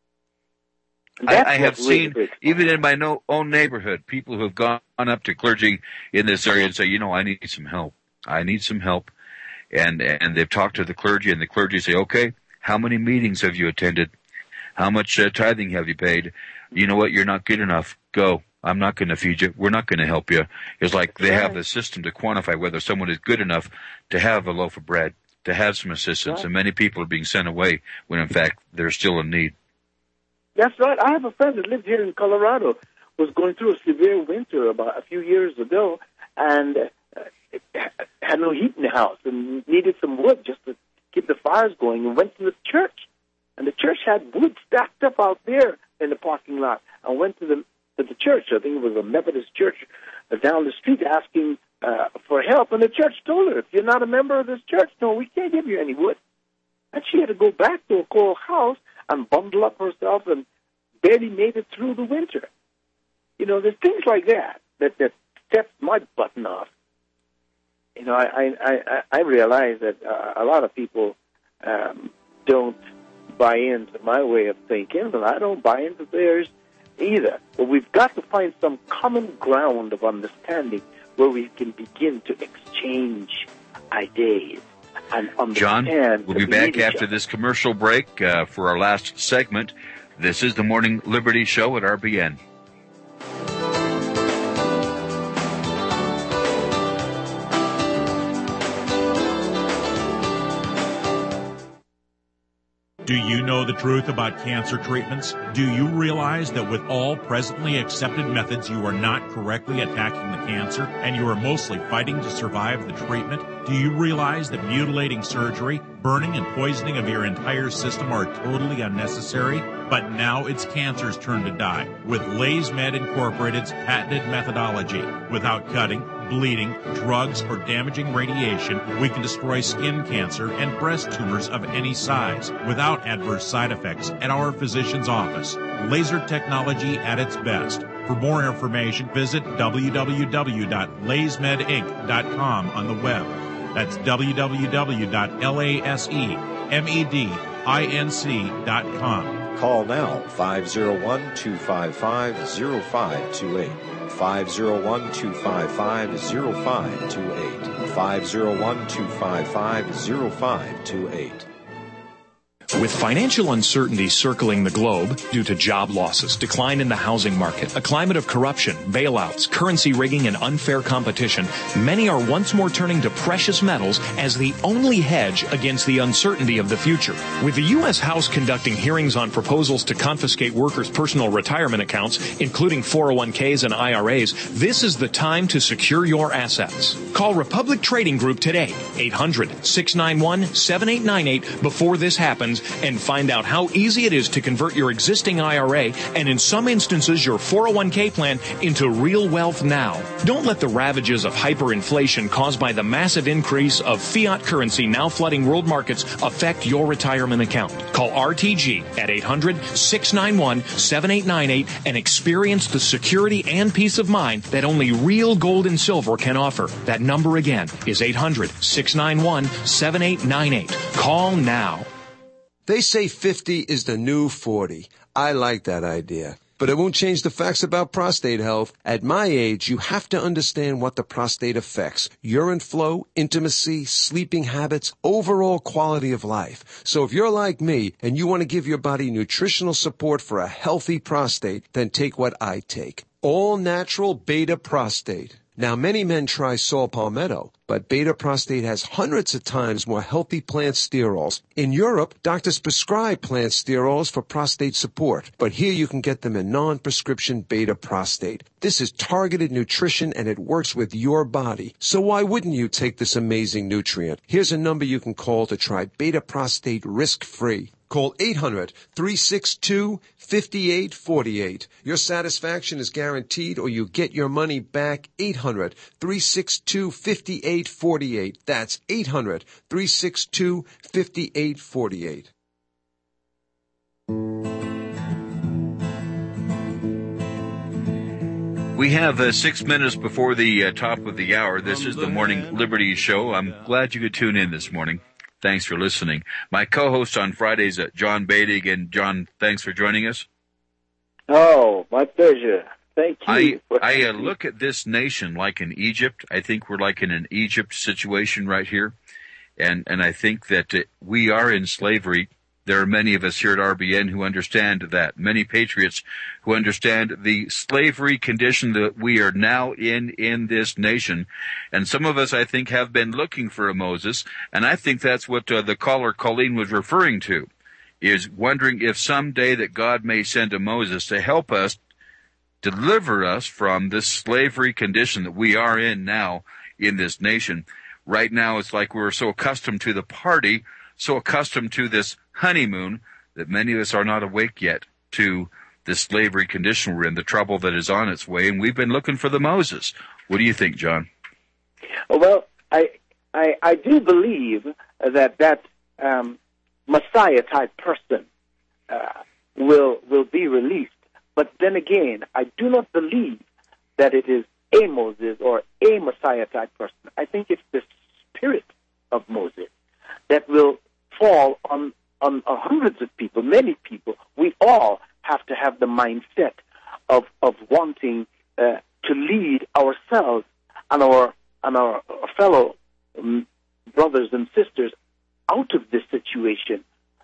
Speaker 1: I have seen, even in my own neighborhood, people who have gone up to clergy in this area and say, you know, I need some help. I need some help. And they've talked to the clergy, and the clergy say, okay, how many meetings have you attended? How much tithing have you paid? You know what? You're not good enough. Go. I'm not going to feed you. We're not going to help you. It's like they have the system to quantify whether someone is good enough to have a loaf of bread, to have some assistance. And many people are being sent away when, in fact, they're still in need.
Speaker 2: That's right. I have a friend that lives here in Colorado, was going through a severe winter about a few years ago, and had no heat in the house and needed some wood just to keep the fires going, and went to the church. And the church had wood stacked up out there in the parking lot. I went to the church. I think it was a Methodist church down the street, asking for help. And the church told her, if you're not a member of this church, no, we can't give you any wood. And she had to go back to a cold house and bundle up herself and barely made it through the winter. You know, there's things like that sets my button off. You know, I realize that a lot of people don't buy into my way of thinking, but I don't buy into theirs either. But we've got to find some common ground of understanding where we can begin to exchange ideas and understand.
Speaker 1: John, we'll be back after this commercial break for our last segment. This is the Morning Liberty Show at RBN.
Speaker 17: Do you know the truth about cancer treatments? Do you realize that with all presently accepted methods, you are not correctly attacking the cancer and you are mostly fighting to survive the treatment? Do you realize that mutilating surgery, burning and poisoning of your entire system are totally unnecessary? But now it's cancer's turn to die with LaysMed Incorporated's patented methodology. Without cutting, bleeding, drugs, or damaging radiation, we can destroy skin cancer and breast tumors of any size without adverse side effects at our physician's office. Laser technology at its best. For more information, visit www.laysmedinc.com on the web. That's www.laysmedinc.com.
Speaker 13: Call now, 501-255-0528. 501-255-0528. 501-255-0528.
Speaker 18: With financial uncertainty circling the globe due to job losses, decline in the housing market, a climate of corruption, bailouts, currency rigging, and unfair competition, many are once more turning to precious metals as the only hedge against the uncertainty of the future. With the U.S. House conducting hearings on proposals to confiscate workers' personal retirement accounts, including 401ks and IRAs, this is the time to secure your assets. Call Republic Trading Group today, 800-691-7898 before this happens, and find out how easy it is to convert your existing IRA and in some instances your 401k plan into real wealth now. Don't let the ravages of hyperinflation caused by the massive increase of fiat currency now flooding world markets affect your retirement account. Call RTG at 800-691-7898 and experience the security and peace of mind that only real gold and silver can offer. That number again is 800-691-7898. Call now.
Speaker 6: They say 50 is the new 40. I like that idea. But it won't change the facts about prostate health. At my age, you have to understand what the prostate affects. Urine flow, intimacy, sleeping habits, overall quality of life. So if you're like me and you want to give your body nutritional support for a healthy prostate, then take what I take. All natural beta prostate. Now, many men try saw palmetto, but beta prostate has hundreds of times more healthy plant sterols. In Europe, doctors prescribe plant sterols for prostate support, but here you can get them in non-prescription beta prostate. This is targeted nutrition and it works with your body. So why wouldn't you take this amazing nutrient? Here's a number you can call to try beta prostate risk-free. Call 800-362-5848. Your satisfaction is guaranteed or you get your money back. 800-362-5848. That's 800-362-5848.
Speaker 1: We have 6 minutes before the top of the hour. This is the Morning Liberty Show. I'm glad you could tune in this morning. Thanks for listening. My co-host on Fridays, John Badig. And John, thanks for joining us.
Speaker 2: Oh, my pleasure. Thank you.
Speaker 1: I look at this nation like in Egypt. I think we're like in an Egypt situation right here. And I think that we are in slavery. There are many of us here at RBN who understand that, many patriots who understand the slavery condition that we are now in this nation. And some of us, I think, have been looking for a Moses, and I think that's what the caller Colleen was referring to. is wondering if someday that God may send a Moses to help us deliver us from this slavery condition that we are in now in this nation. Right now, it's like we're so accustomed to the party, so accustomed to this honeymoon, that many of us are not awake yet to the slavery condition we're in, the trouble that is on its way, and we've been looking for the Moses. What do you think, John?
Speaker 2: Well, I do believe that Messiah-type person will be released. But then again, I do not believe that it is a Moses or a Messiah-type person. I think it's the spirit of Moses that will fall on hundreds of people, many people. We all have to have the mindset of wanting to lead ourselves and our fellow brothers and sisters out of this situation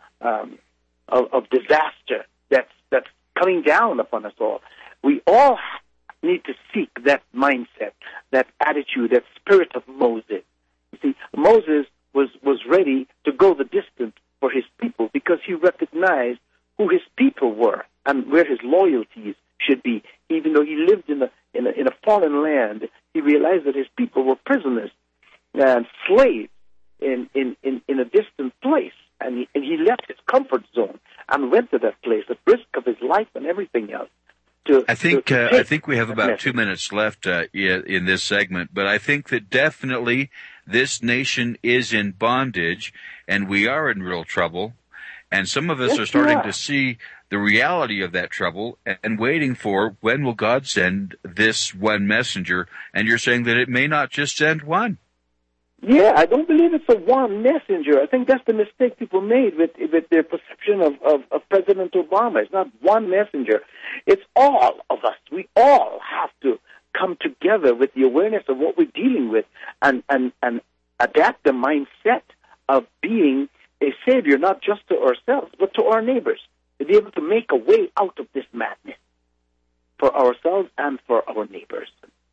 Speaker 2: of disaster that's coming down upon us all. We all need to seek that mindset, that attitude, that spirit of Moses. You see, Moses was ready to go the distance for his people because he recognized who his people were and where his loyalties should be. Even though he lived in a foreign land, he realized that his people were prisoners and slaves in a distant place. And he left his comfort zone and went to that place at risk of his life and everything else.
Speaker 1: I think we have about 2 minutes left in this segment, but I think that definitely this nation is in bondage, and we are in real trouble. And some of us are starting to see the reality of that trouble and waiting for when will God send this one messenger. And you're saying that it may not just send one.
Speaker 2: Yeah, I don't believe it's a one messenger. I think that's the mistake people made with their perception of President Obama. It's not one messenger. It's all of us. We all have to come together with the awareness of what we're dealing with and adapt the mindset of being a savior, not just to ourselves, but to our neighbors, to be able to make a way out of this madness for ourselves and for our neighbors.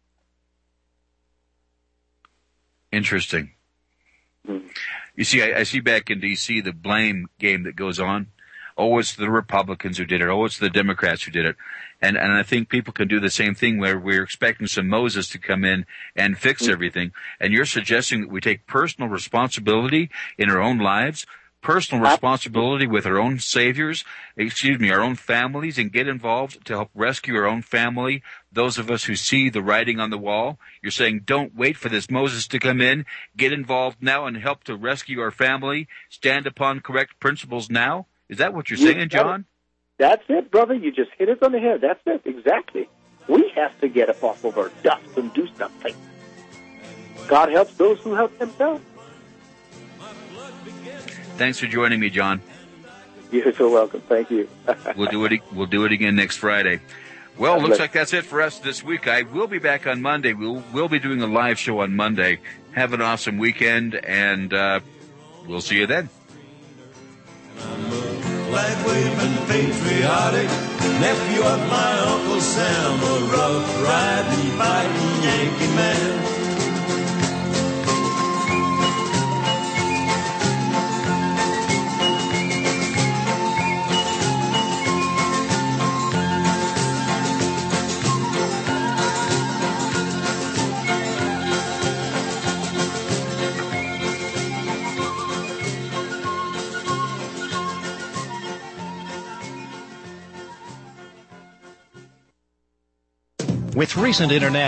Speaker 1: Interesting. You see, I see back in D.C. the blame game that goes on. Oh, it's the Republicans who did it. Oh, it's the Democrats who did it. And I think people can do the same thing where we're expecting some Moses to come in and fix everything. And you're suggesting that we take personal responsibility in our own lives, personal responsibility with our own saviors, our own families, and get involved to help rescue our own family, those of us who see the writing on the wall. You're saying don't wait for this Moses to come in, get involved now and help to rescue our family, stand upon correct principles now? Is that what you're saying, John?
Speaker 2: That's it, brother. You just hit it on the head. That's it, exactly. We have to get up off of our dust and do something. God helps those who help themselves.
Speaker 1: Thanks for joining me, John.
Speaker 2: You're so welcome. Thank you.
Speaker 1: We'll do it again next Friday. Well, looks like that's it for us this week. I will be back on Monday. We'll be doing a live show on Monday. Have an awesome weekend, and we'll see you then.
Speaker 7: Flag-waving, patriotic nephew of my Uncle Sam, a rough-riding, fighting Yankee man.
Speaker 5: With recent international